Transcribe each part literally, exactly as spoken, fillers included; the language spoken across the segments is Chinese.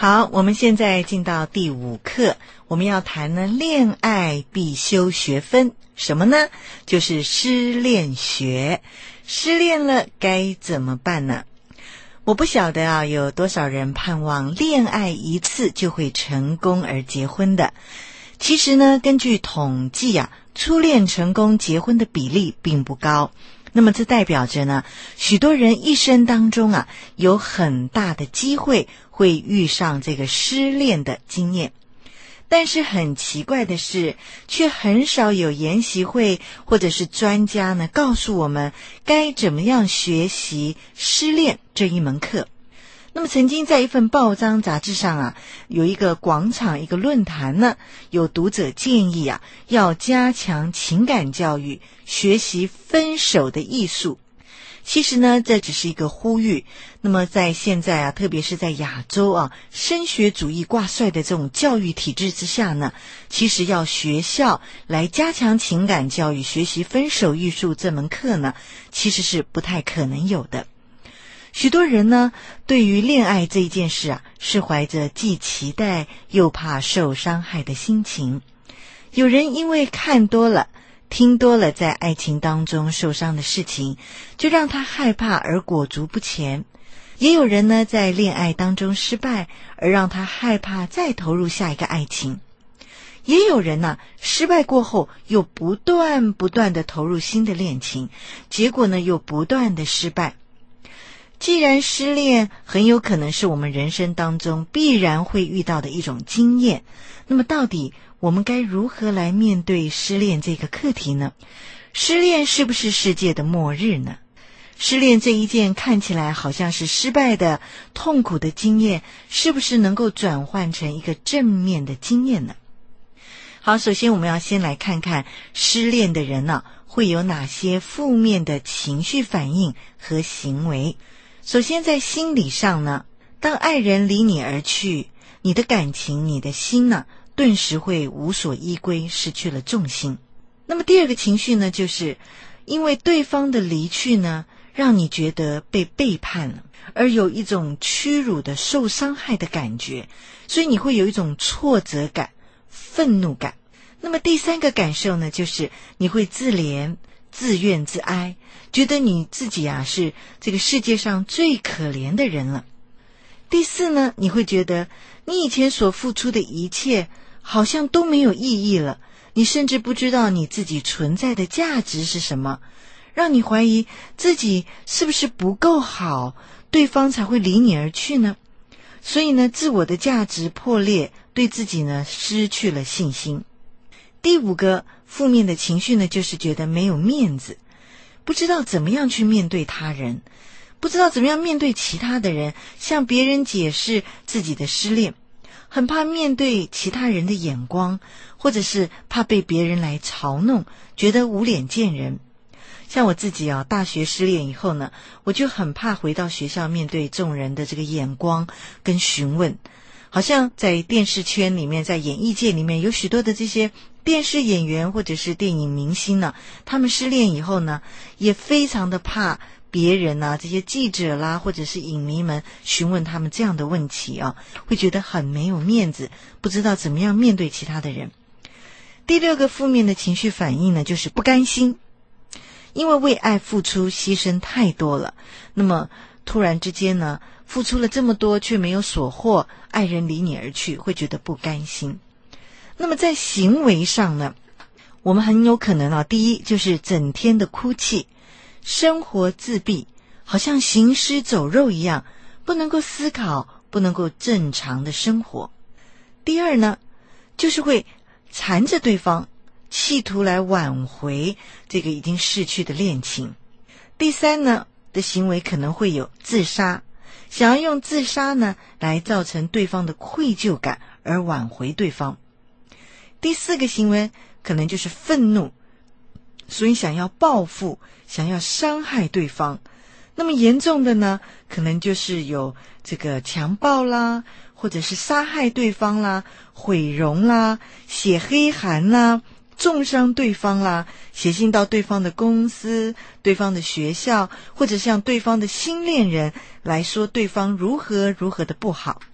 好，我们现在进到第五课，我们要谈呢恋爱必修学分，什么呢？就是失恋学。失恋了该怎么办呢？我不晓得啊，有多少人盼望恋爱一次就会成功而结婚的。其实呢，根据统计啊，初恋成功结婚的比例并不高。那么这代表着呢，许多人一生当中啊，有很大的机会会遇上这个失恋的经验。但是很奇怪的是，却很少有研习会或者是专家呢，告诉我们该怎么样学习失恋这一门课。那么曾经在一份报章杂志上啊，有一个广场一个论坛呢，有读者建议啊，要加强情感教育，学习分手的艺术。其实呢，这只是一个呼吁。那么在现在啊，特别是在亚洲啊，升学主义挂帅的这种教育体制之下呢，其实要学校来加强情感教育，学习分手艺术这门课呢，其实是不太可能有的。许多人呢，对于恋爱这一件事啊，是怀着既期待又怕受伤害的心情。有人因为看多了听多了在爱情当中受伤的事情，就让他害怕而裹足不前。也有人呢，在恋爱当中失败，而让他害怕再投入下一个爱情。也有人呢，失败过后又不断不断的投入新的恋情，结果呢又不断的失败。既然失恋很有可能是我们人生当中必然会遇到的一种经验，那么到底我们该如何来面对失恋这个课题呢？失恋是不是世界的末日呢？失恋这一件看起来好像是失败的痛苦的经验，是不是能够转换成一个正面的经验呢？好，首先我们要先来看看失恋的人呢、啊，会有哪些负面的情绪反应和行为。首先在心理上呢，当爱人离你而去，你的感情你的心呢，顿时会无所依归，失去了重心。那么第二个情绪呢，就是因为对方的离去呢，让你觉得被背叛了，而有一种屈辱的受伤害的感觉，所以你会有一种挫折感、愤怒感。那么第三个感受呢，就是你会自怜、自怨自哀，觉得你自己啊是这个世界上最可怜的人了。第四呢，你会觉得你以前所付出的一切好像都没有意义了，你甚至不知道你自己存在的价值是什么，让你怀疑自己是不是不够好，对方才会离你而去呢？所以呢，自我的价值破裂，对自己呢失去了信心。第五个负面的情绪呢，就是觉得没有面子，不知道怎么样去面对他人，不知道怎么样面对其他的人，向别人解释自己的失恋，很怕面对其他人的眼光，或者是怕被别人来嘲弄，觉得无脸见人。像我自己啊，大学失恋以后呢，我就很怕回到学校面对众人的这个眼光跟询问。好像在电视圈里面，在演艺界里面，有许多的这些电视演员或者是电影明星呢，他们失恋以后呢，也非常的怕别人啊，这些记者啦，或者是影迷们询问他们这样的问题啊，会觉得很没有面子，不知道怎么样面对其他的人。第六个负面的情绪反应呢，就是不甘心，因为为爱付出牺牲太多了，那么突然之间呢，付出了这么多却没有所获，爱人离你而去，会觉得不甘心。那么在行为上呢，我们很有可能啊，第一就是整天的哭泣，生活自闭，好像行尸走肉一样，不能够思考，不能够正常的生活。第二呢，就是会缠着对方，企图来挽回这个已经逝去的恋情。第三呢的行为可能会有自杀，想要用自杀呢来造成对方的愧疚感而挽回对方。第四个行为可能就是愤怒，所以想要报复，想要伤害对方。那么严重的呢，可能就是有这个强暴啦，或者是杀害对方啦，毁容啦，写黑函啦，重伤对方啦，写信到对方的公司、对方的学校，或者向对方的新恋人来说对方如何如何的不好。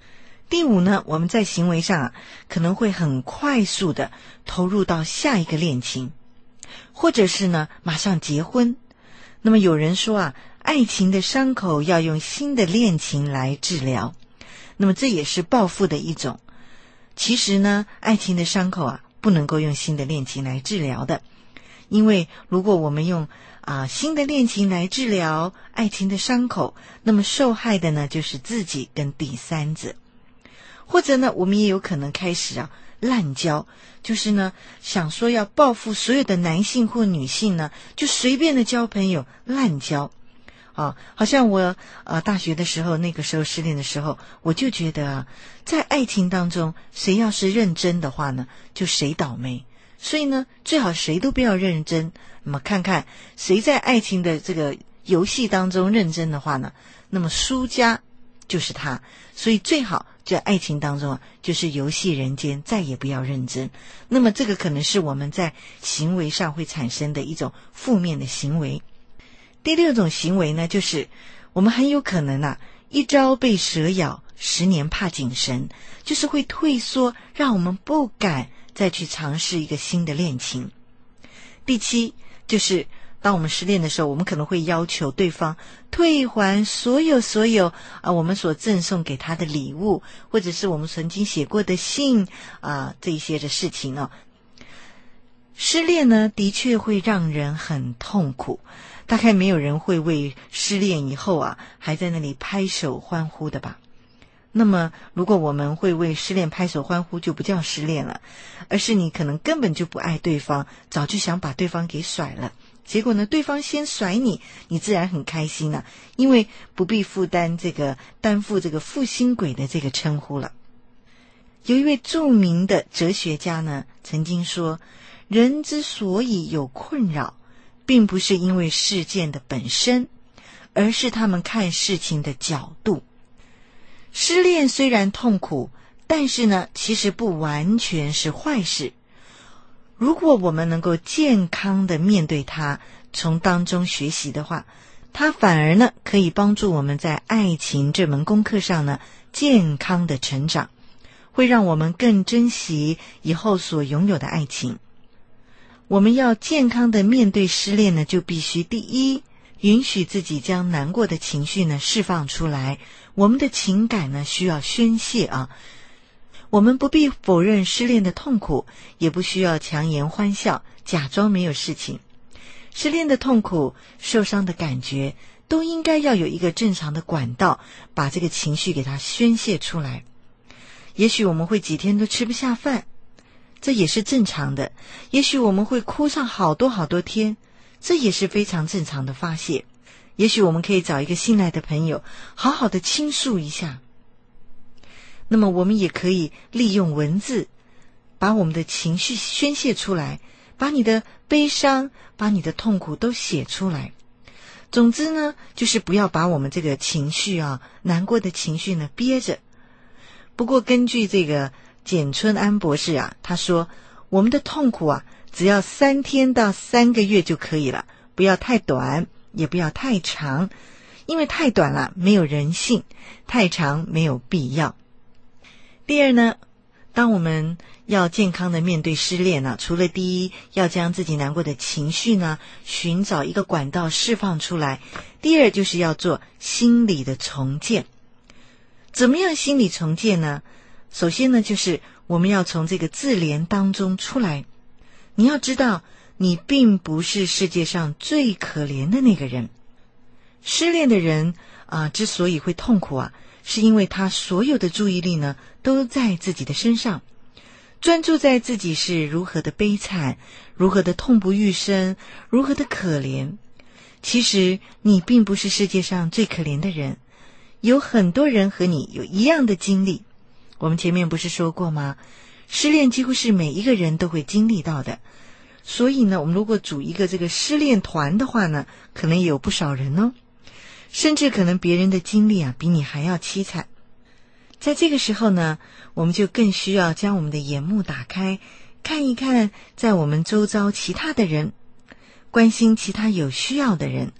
第五呢，我们在行为上啊，可能会很快速的投入到下一个恋情，或者是呢，马上结婚。那么有人说啊，爱情的伤口要用新的恋情来治疗，那么这也是报复的一种。其实呢，爱情的伤口啊，不能够用新的恋情来治疗的，因为如果我们用啊新的恋情来治疗爱情的伤口，那么受害的呢就是自己跟第三者。或者呢，我们也有可能开始啊滥交，就是呢想说要报复所有的男性或女性呢，就随便的交朋友，滥交。啊，好像我呃大学的时候，那个时候失恋的时候，我就觉得啊，在爱情当中，谁要是认真的话呢，就谁倒霉。所以呢，最好谁都不要认真。那么看看谁在爱情的这个游戏当中认真的话呢，那么输家就是他。所以最好在爱情当中啊，就是游戏人间，再也不要认真。那么这个可能是我们在行为上会产生的一种负面的行为。第六种行为呢，就是我们很有可能啊，一朝被蛇咬，十年怕井绳，就是会退缩，让我们不敢再去尝试一个新的恋情。第七，就是当我们失恋的时候，我们可能会要求对方退还所有所有啊我们所赠送给他的礼物，或者是我们曾经写过的信啊这一些的事情哦。失恋呢，的确会让人很痛苦。大概没有人会为失恋以后啊还在那里拍手欢呼的吧。那么如果我们会为失恋拍手欢呼，就不叫失恋了，而是你可能根本就不爱对方，早就想把对方给甩了，结果呢对方先甩你，你自然很开心了，因为不必负担这个担负这个负心鬼的这个称呼了。有一位著名的哲学家呢曾经说，人之所以有困扰，并不是因为事件的本身，而是他们看事情的角度。失恋虽然痛苦，但是呢，其实不完全是坏事。如果我们能够健康的面对它，从当中学习的话，它反而呢，可以帮助我们在爱情这门功课上呢，健康的成长，会让我们更珍惜以后所拥有的爱情。我们要健康的面对失恋呢，就必须第一，允许自己将难过的情绪呢释放出来。我们的情感呢需要宣泄啊，我们不必否认失恋的痛苦，也不需要强颜欢笑，假装没有事情。失恋的痛苦、受伤的感觉，都应该要有一个正常的管道，把这个情绪给它宣泄出来。也许我们会几天都吃不下饭，这也是正常的。也许我们会哭上好多好多天，这也是非常正常的发泄。也许我们可以找一个信赖的朋友，好好的倾诉一下。那么我们也可以利用文字，把我们的情绪宣泄出来，把你的悲伤，把你的痛苦都写出来。总之呢，就是不要把我们这个情绪啊，难过的情绪呢憋着。不过根据这个简春安博士啊，他说我们的痛苦啊，只要三天到三个月就可以了，不要太短，也不要太长，因为太短了没有人性，太长没有必要。第二呢，当我们要健康的面对失恋呢，除了第一要将自己难过的情绪呢寻找一个管道释放出来，第二就是要做心理的重建。怎么样心理重建呢？首先呢，就是我们要从这个自怜当中出来。你要知道，你并不是世界上最可怜的那个人。失恋的人啊、呃，之所以会痛苦啊，是因为他所有的注意力呢都在自己的身上，专注在自己是如何的悲惨，如何的痛不欲生，如何的可怜。其实你并不是世界上最可怜的人，有很多人和你有一样的经历。我们前面不是说过吗？失恋几乎是每一个人都会经历到的。所以呢，我们如果组一个这个失恋团的话呢，可能也有不少人哦，甚至可能别人的经历啊比你还要凄惨。在这个时候呢，我们就更需要将我们的眼目打开，看一看在我们周遭其他的人，关心其他有需要的人，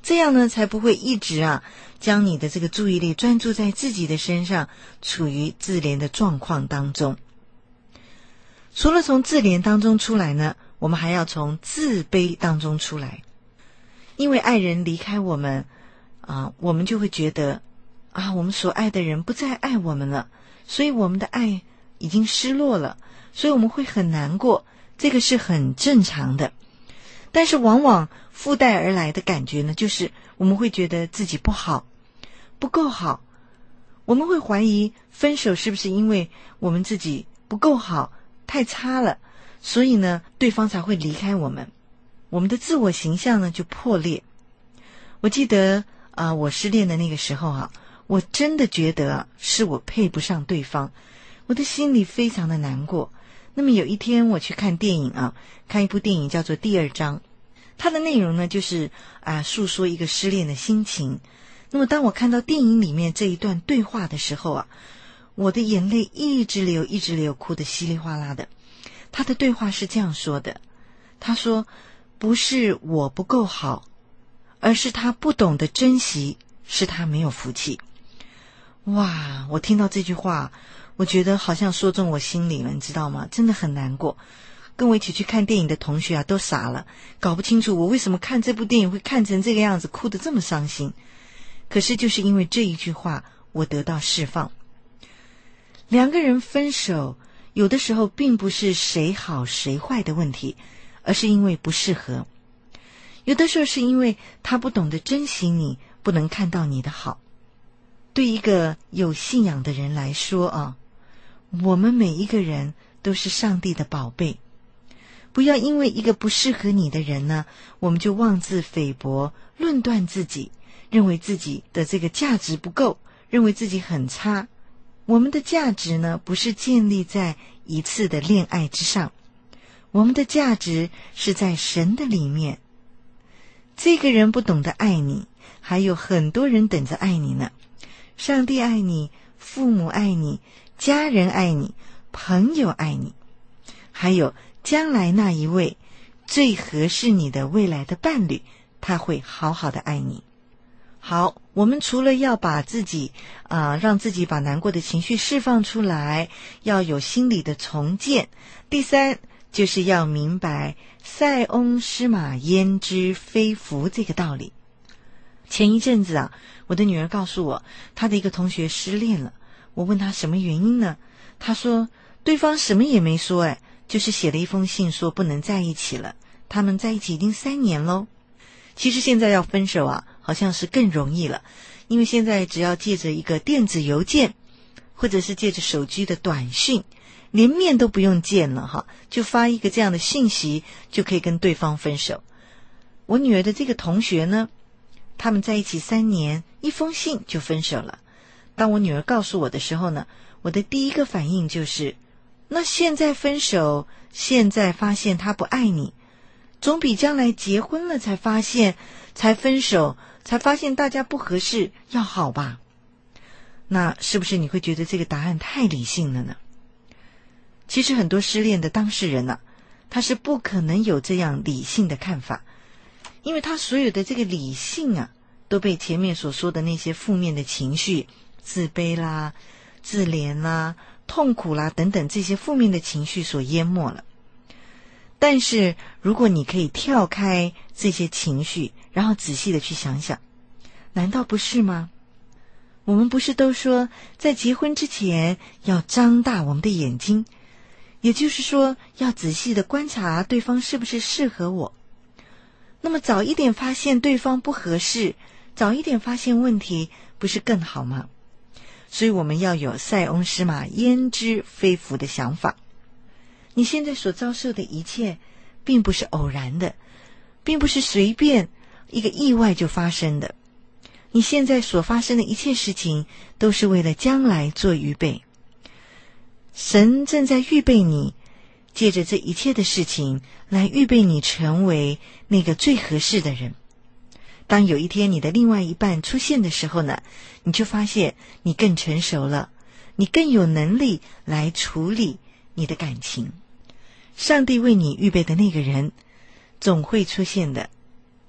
这样呢才不会一直啊将你的这个注意力专注在自己的身上，处于自怜的状况当中。除了从自怜当中出来呢，我们还要从自卑当中出来。因为爱人离开我们啊，我们就会觉得啊，我们所爱的人不再爱我们了，所以我们的爱已经失落了，所以我们会很难过，这个是很正常的。但是往往附带而来的感觉呢，就是我们会觉得自己不好，不够好，我们会怀疑分手是不是因为我们自己不够好，太差了，所以呢对方才会离开我们，我们的自我形象呢就破裂。我记得啊、呃，我失恋的那个时候啊，我真的觉得、啊、是我配不上对方，我的心里非常的难过。那么有一天我去看电影啊，看一部电影叫做《第二章》，它的内容呢就是啊诉说一个失恋的心情。那么当我看到电影里面这一段对话的时候啊，我的眼泪一直流一直流，哭得稀里哗啦的。他的对话是这样说的，他说不是我不够好，而是他不懂得珍惜，是他没有福气。哇，我听到这句话，我觉得好像说中我心里了，你知道吗？真的很难过。跟我一起去看电影的同学啊都傻了，搞不清楚我为什么看这部电影会看成这个样子，哭得这么伤心。可是就是因为这一句话，我得到释放。两个人分手，有的时候并不是谁好谁坏的问题，而是因为不适合。有的时候是因为他不懂得珍惜你，不能看到你的好。对一个有信仰的人来说啊，我们每一个人都是上帝的宝贝。不要因为一个不适合你的人呢，我们就妄自菲薄，论断自己，认为自己的这个价值不够，认为自己很差。我们的价值呢，不是建立在一次的恋爱之上，我们的价值是在神的里面。这个人不懂得爱你，还有很多人等着爱你呢。上帝爱你，父母爱你，家人爱你，朋友爱你，还有将来那一位最合适你的未来的伴侣，他会好好的爱你。好，我们除了要把自己啊、呃，让自己把难过的情绪释放出来，要有心理的重建。第三，就是要明白塞翁失马焉知非福这个道理。前一阵子啊，我的女儿告诉我，她的一个同学失恋了。我问她什么原因呢？她说对方什么也没说，哎，就是写了一封信说不能在一起了。他们在一起已经三年喽。其实现在要分手啊，好像是更容易了，因为现在只要借着一个电子邮件，或者是借着手机的短讯，连面都不用见了哈，就发一个这样的信息，就可以跟对方分手。我女儿的这个同学呢，他们在一起三年，一封信就分手了。当我女儿告诉我的时候呢，我的第一个反应就是，那现在分手，现在发现他不爱你，总比将来结婚了才发现，才分手，才发现大家不合适要好吧？那是不是你会觉得这个答案太理性了呢？其实很多失恋的当事人啊，他是不可能有这样理性的看法，因为他所有的这个理性啊，都被前面所说的那些负面的情绪，自卑啦、自怜啦、痛苦啦等等这些负面的情绪所淹没了。但是如果你可以跳开这些情绪，然后仔细的去想想，难道不是吗？我们不是都说在结婚之前要张大我们的眼睛，也就是说要仔细的观察对方是不是适合我。那么早一点发现对方不合适，早一点发现问题，不是更好吗？所以我们要有塞翁失马焉知非福的想法。你现在所遭受的一切并不是偶然的，并不是随便一个意外就发生的。你现在所发生的一切事情都是为了将来做预备。神正在预备你，借着这一切的事情来预备你成为那个最合适的人。当有一天你的另外一半出现的时候呢，你就发现你更成熟了，你更有能力来处理你的感情。上帝为你预备的那个人总会出现的。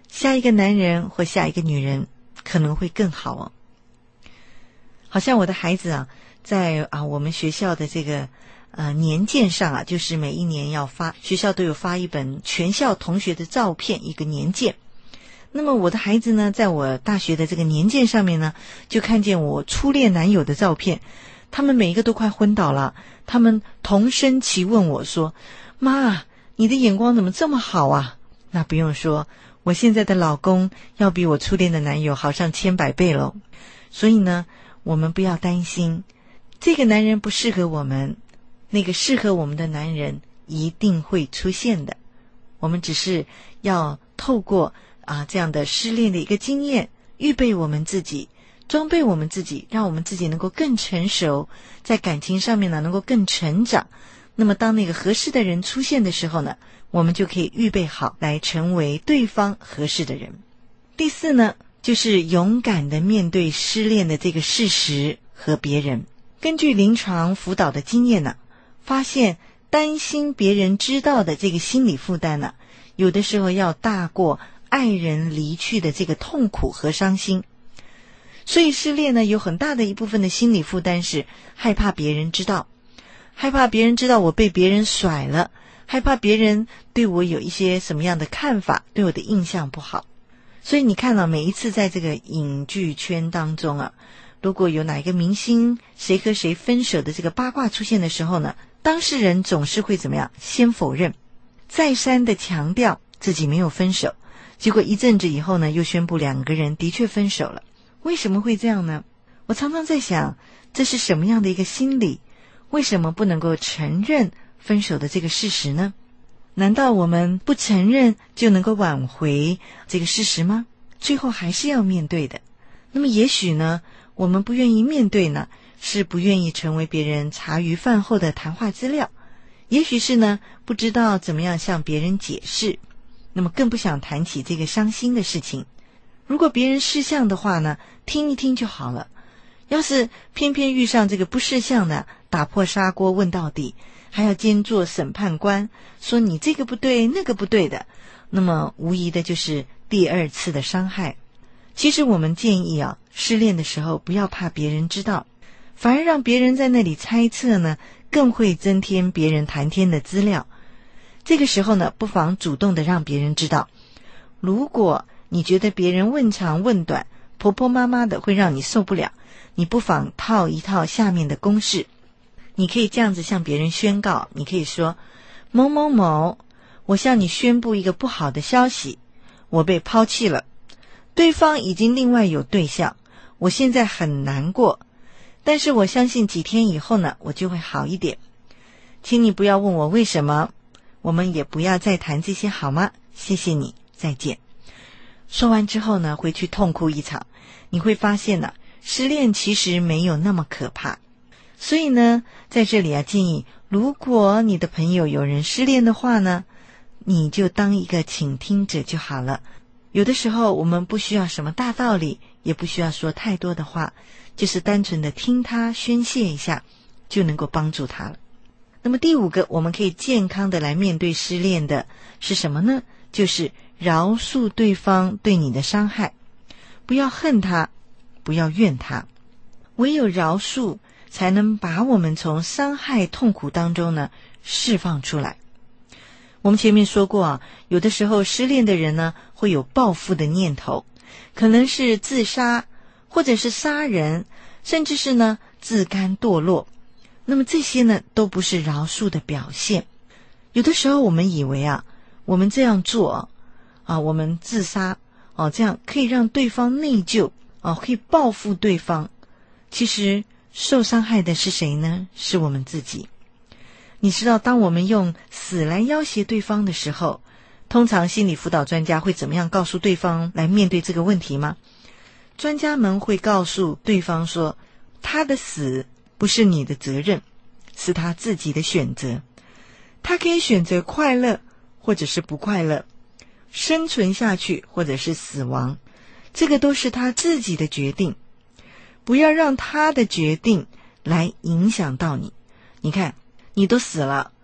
下一个男人或下一个女人可能会更好哦。好像我的孩子啊，在啊我们学校的这个呃年鉴上啊，就是每一年要发，学校都有发一本全校同学的照片，一个年鉴。那么我的孩子呢，在我大学的这个年鉴上面呢，就看见我初恋男友的照片，他们每一个都快昏倒了，他们同声齐问我说：妈，你的眼光怎么这么好啊？那不用说，我现在的老公要比我初恋的男友好上千百倍了。所以呢，我们不要担心，这个男人不适合我们，那个适合我们的男人一定会出现的。我们只是要透过啊这样的失恋的一个经验，预备我们自己，装备我们自己，让我们自己能够更成熟，在感情上面呢能够更成长。那么当那个合适的人出现的时候呢，我们就可以预备好来成为对方合适的人。第四呢，就是勇敢地面对失恋的这个事实和别人。根据临床辅导的经验呢，发现担心别人知道的这个心理负担呢，有的时候要大过爱人离去的这个痛苦和伤心。所以失恋呢，有很大的一部分的心理负担是害怕别人知道，害怕别人知道我被别人甩了，害怕别人对我有一些什么样的看法，对我的印象不好。所以你看到、啊、每一次在这个影剧圈当中啊，如果有哪一个明星谁和谁分手的这个八卦出现的时候呢，当事人总是会怎么样？先否认，再三的强调自己没有分手，结果一阵子以后呢，又宣布两个人的确分手了。为什么会这样呢？我常常在想，这是什么样的一个心理？为什么不能够承认分手的这个事实呢？难道我们不承认就能够挽回这个事实吗？最后还是要面对的。那么也许呢，我们不愿意面对呢，是不愿意成为别人茶余饭后的谈话资料，也许是呢，不知道怎么样向别人解释，那么更不想谈起这个伤心的事情。如果别人识相的话呢，听一听就好了。要是偏偏遇上这个不识相的，打破砂锅问到底，还要兼做审判官，说你这个不对那个不对的，那么无疑的就是第二次的伤害。其实我们建议啊，失恋的时候不要怕别人知道，反而让别人在那里猜测呢，更会增添别人谈天的资料。这个时候呢，不妨主动的让别人知道。如果你觉得别人问长问短，婆婆妈妈的会让你受不了，你不妨套一套下面的公式。你可以这样子向别人宣告，你可以说：某某某，我向你宣布一个不好的消息，我被抛弃了，对方已经另外有对象，我现在很难过，但是我相信几天以后呢，我就会好一点。请你不要问我为什么，我们也不要再谈这些好吗？谢谢你，再见。说完之后呢，回去痛哭一场，你会发现呢，失恋其实没有那么可怕。所以呢，在这里啊，建议如果你的朋友有人失恋的话呢，你就当一个倾听者就好了。有的时候我们不需要什么大道理，也不需要说太多的话，就是单纯的听他宣泄一下，就能够帮助他了。那么第五个，我们可以健康的来面对失恋的是什么呢？就是饶恕对方对你的伤害，不要恨他，不要怨他，唯有饶恕才能把我们从伤害痛苦当中呢释放出来。我们前面说过啊，有的时候失恋的人呢会有报复的念头，可能是自杀，或者是杀人，甚至是呢自甘堕落。那么这些呢都不是饶恕的表现。有的时候我们以为啊，我们这样做啊，我们自杀哦，这样可以让对方内疚哦，可以报复对方。其实受伤害的是谁呢？是我们自己。你知道当我们用死来要挟对方的时候，通常心理辅导专家会怎么样告诉对方来面对这个问题吗？专家们会告诉对方说，他的死不是你的责任，是他自己的选择。他可以选择快乐或者是不快乐，生存下去或者是死亡，这个都是他自己的决定。不要让他的决定来影响到你。你看，你都死了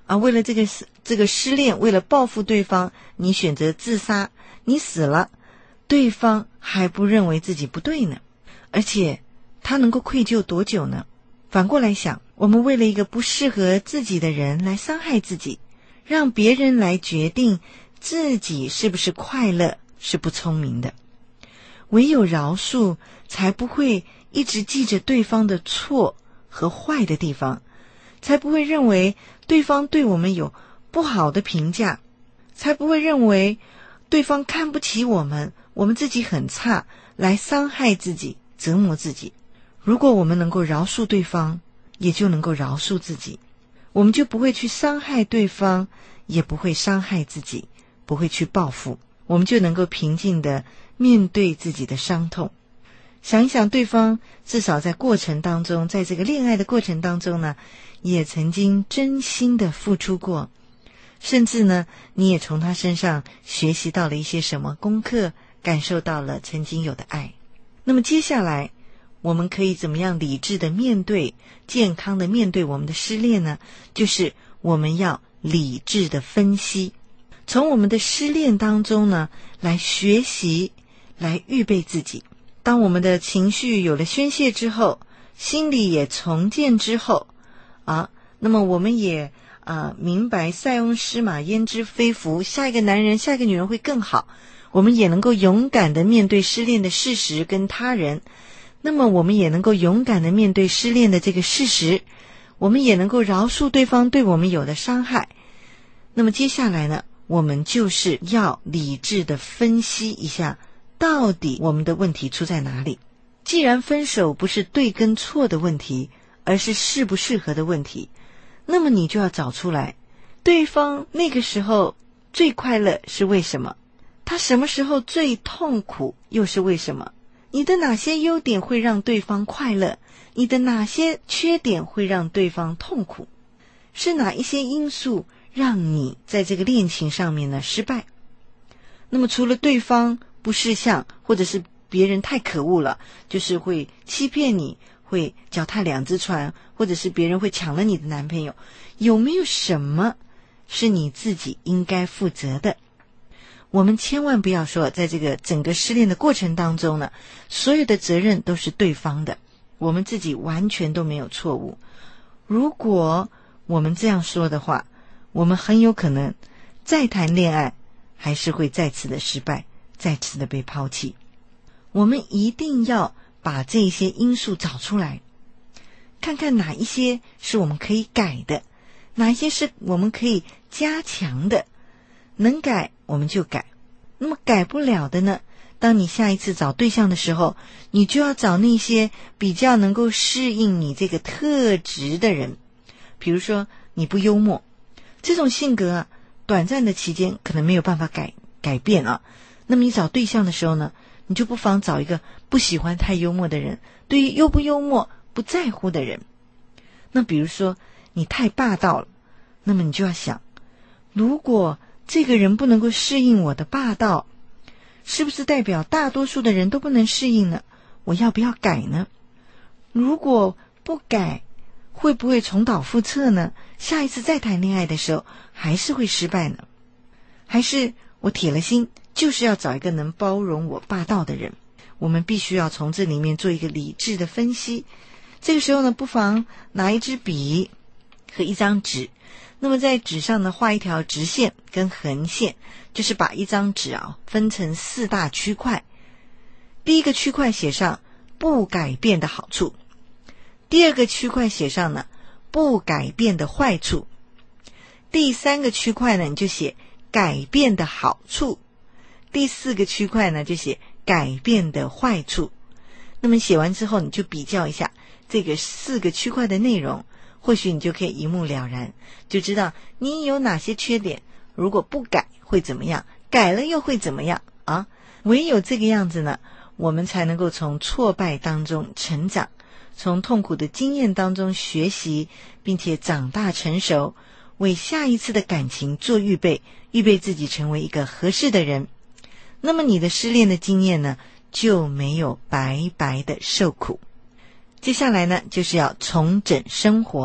啊，为了这个这个失恋，为了报复对方，你选择自杀，你死了，对方还不认为自己不对呢，而且他能够愧疚多久呢？反过来想，我们为了一个不适合自己的人来伤害自己，让别人来决定自己是不是快乐，是不聪明的。唯有饶恕，才不会一直记着对方的错和坏的地方，才不会认为对方对我们有不好的评价，才不会认为对方看不起我们，我们自己很差，来伤害自己，折磨自己。如果我们能够饶恕对方，也就能够饶恕自己，我们就不会去伤害对方，也不会伤害自己，不会去报复，我们就能够平静地面对自己的伤痛。想一想，对方至少在过程当中，在这个恋爱的过程当中呢，也曾经真心的付出过，甚至呢，你也从他身上学习到了一些什么功课，感受到了曾经有的爱。那么接下来我们可以怎么样理智的面对，健康的面对我们的失恋呢？就是我们要理智的分析，从我们的失恋当中呢，来学习，来预备自己。当我们的情绪有了宣泄之后，心里也重建之后啊，那么我们也啊明白塞翁失马焉知非福，下一个男人下一个女人会更好，我们也能够勇敢的面对失恋的事实跟他人，那么我们也能够勇敢的面对失恋的这个事实，我们也能够饶恕对方对我们有的伤害。那么接下来呢，我们就是要理智的分析一下，到底我们的问题出在哪里。既然分手不是对跟错的问题，而是适不适合的问题，那么你就要找出来，对方那个时候最快乐是为什么？他什么时候最痛苦又是为什么？你的哪些优点会让对方快乐？你的哪些缺点会让对方痛苦？是哪一些因素让你在这个恋情上面呢失败？那么除了对方不识相，或者是别人太可恶了，就是会欺骗你，会脚踏两只船，或者是别人会抢了你的男朋友，有没有什么是你自己应该负责的？我们千万不要说在这个整个失恋的过程当中呢，所有的责任都是对方的，我们自己完全都没有错误。如果我们这样说的话，我们很有可能再谈恋爱还是会再次的失败，再次的被抛弃。我们一定要把这些因素找出来，看看哪一些是我们可以改的，哪一些是我们可以加强的，能改我们就改。那么改不了的呢，当你下一次找对象的时候，你就要找那些比较能够适应你这个特质的人。比如说你不幽默，这种性格啊，短暂的期间可能没有办法改改变啊。那么你找对象的时候呢，你就不妨找一个不喜欢太幽默的人，对于幽不幽默不在乎的人。那比如说你太霸道了，那么你就要想，如果这个人不能够适应我的霸道，是不是代表大多数的人都不能适应呢？我要不要改呢？如果不改，会不会重蹈覆辙呢？下一次再谈恋爱的时候还是会失败呢？还是我铁了心就是要找一个能包容我霸道的人？我们必须要从这里面做一个理智的分析。这个时候呢，不妨拿一支笔和一张纸，那么在纸上呢画一条直线跟横线，就是把一张纸啊分成四大区块。第一个区块写上不改变的好处，第二个区块写上呢不改变的坏处，第三个区块呢你就写改变的好处，第四个区块呢就写改变的坏处。那么写完之后，你就比较一下这个四个区块的内容，或许你就可以一目了然，就知道你有哪些缺点，如果不改会怎么样，改了又会怎么样啊？唯有这个样子呢，我们才能够从挫败当中成长，从痛苦的经验当中学习，并且长大成熟，为下一次的感情做预备，预备自己成为一个合适的人。那么你的失恋的经验呢，就没有白白的受苦。接下来呢，就是要重整生活，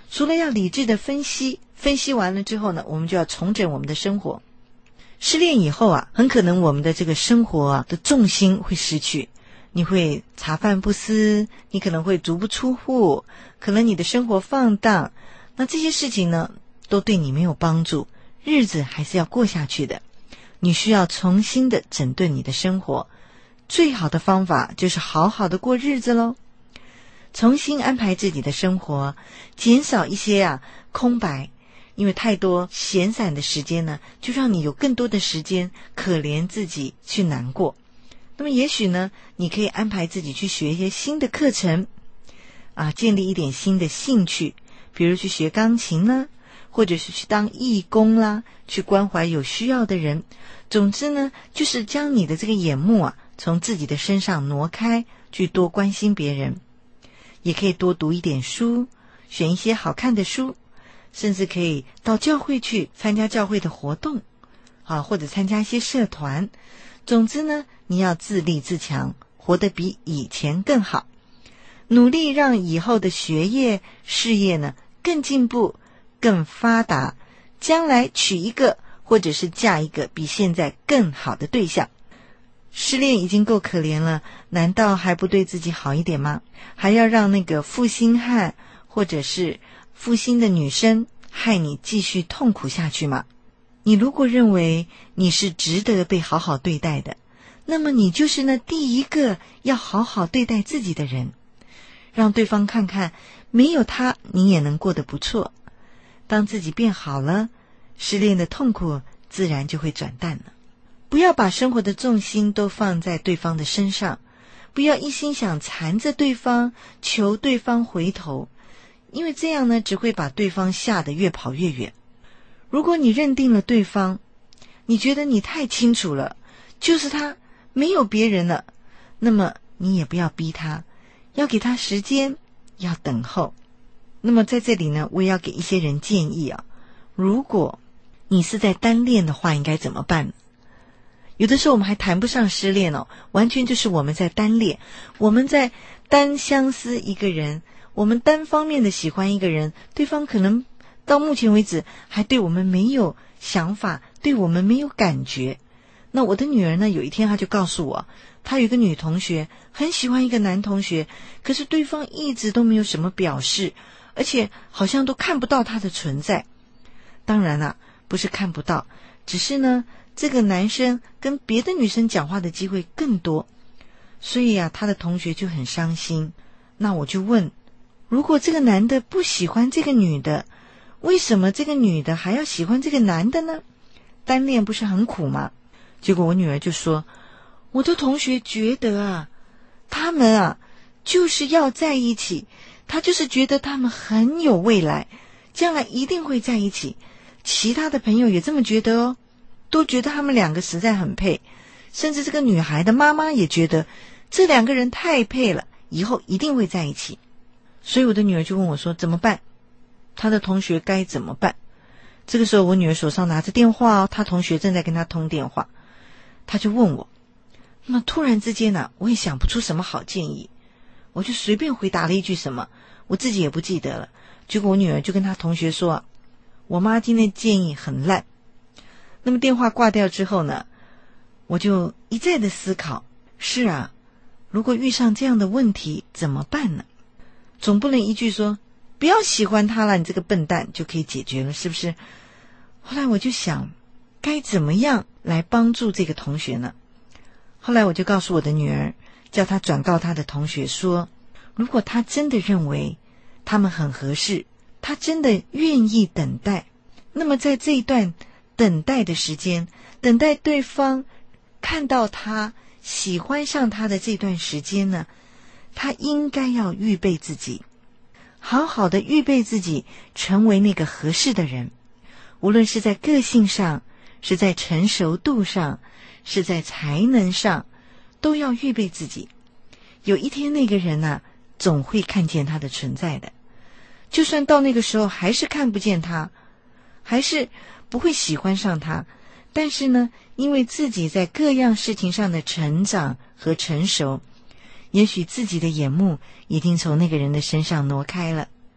除了要理智的分析，分析完了之后呢，我们就要重整我们的生活。失恋以后啊，很可能我们的这个生活啊的重心会失去，你会茶饭不思，你可能会足不出户，可能你的生活放荡，那这些事情呢都对你没有帮助，日子还是要过下去的。你需要重新的整顿你的生活，最好的方法就是好好的过日子咯，重新安排自己的生活，减少一些啊空白，因为太多闲散的时间呢，就让你有更多的时间可怜自己去难过。那么也许呢，你可以安排自己去学一些新的课程啊，建立一点新的兴趣，比如去学钢琴啦，或者是去当义工啦，去关怀有需要的人。总之呢，就是将你的这个眼目啊从自己的身上挪开，去多关心别人。也可以多读一点书，选一些好看的书，甚至可以到教会去参加教会的活动啊，或者参加一些社团。总之呢，你要自立自强，活得比以前更好，努力让以后的学业事业呢更进步更发达，将来娶一个或者是嫁一个比现在更好的对象。失恋已经够可怜了，难道还不对自己好一点吗？还要让那个负心汉或者是负心的女生害你继续痛苦下去吗？你如果认为你是值得被好好对待的，那么你就是那第一个要好好对待自己的人，让对方看看没有他你也能过得不错。当自己变好了，失恋的痛苦自然就会转淡了。不要把生活的重心都放在对方的身上，不要一心想缠着对方，求对方回头，因为这样呢，只会把对方吓得越跑越远。如果你认定了对方，你觉得你太清楚了，就是他，没有别人了，那么你也不要逼他，要给他时间，要等候。那么在这里呢，我也要给一些人建议啊，如果你是在单恋的话，应该怎么办？有的时候我们还谈不上失恋哦，完全就是我们在单恋，我们在单相思一个人，我们单方面的喜欢一个人，对方可能到目前为止还对我们没有想法，对我们没有感觉。那我的女儿呢，有一天她就告诉我，她有一个女同学很喜欢一个男同学，可是对方一直都没有什么表示，而且好像都看不到他的存在。当然啦，不是看不到，只是呢这个男生跟别的女生讲话的机会更多，所以啊，他的同学就很伤心。那我就问，如果这个男的不喜欢这个女的，为什么这个女的还要喜欢这个男的呢？单恋不是很苦吗？结果我女儿就说，我的同学觉得啊，他们啊就是要在一起，他就是觉得他们很有未来，将来一定会在一起。其他的朋友也这么觉得哦，都觉得他们两个实在很配，甚至这个女孩的妈妈也觉得这两个人太配了，以后一定会在一起。所以我的女儿就问我说，怎么办？她的同学该怎么办？这个时候我女儿手上拿着电话哦，她同学正在跟她通电话，她就问我，那突然之间呢、啊，我也想不出什么好建议，我就随便回答了一句什么，我自己也不记得了。结果我女儿就跟她同学说，我妈今天建议很烂。那么电话挂掉之后呢，我就一再的思考，是啊，如果遇上这样的问题怎么办呢？总不能一句说不要喜欢他了，你这个笨蛋就可以解决了，是不是？后来我就想，该怎么样来帮助这个同学呢？后来我就告诉我的女儿，叫她转告她的同学说，如果她真的认为他们很合适，她真的愿意等待，那么在这一段等待的时间，等待对方看到他喜欢上他的这段时间呢，他应该要预备自己，好好的预备自己成为那个合适的人，无论是在个性上，是在成熟度上，是在才能上，都要预备自己。有一天那个人啊，总会看见他的存在的，就算到那个时候还是看不见他，还是不会喜欢上他，但是呢，因为自己在各样事情上的成长和成熟，也许自己的眼目已经从那个人的身上挪开了。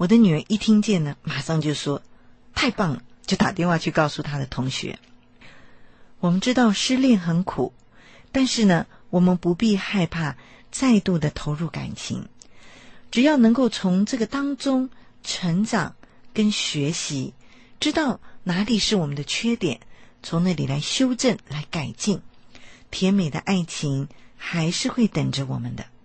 我的女儿一听见呢，马上就说太棒了，就打电话去告诉她的同学。我们知道失恋很苦，但是呢，我们不必害怕再度的投入感情，只要能够从这个当中成长跟学习，知道哪里是我们的缺点，从那里来修正来改进，甜美的爱情还是会等着我们的。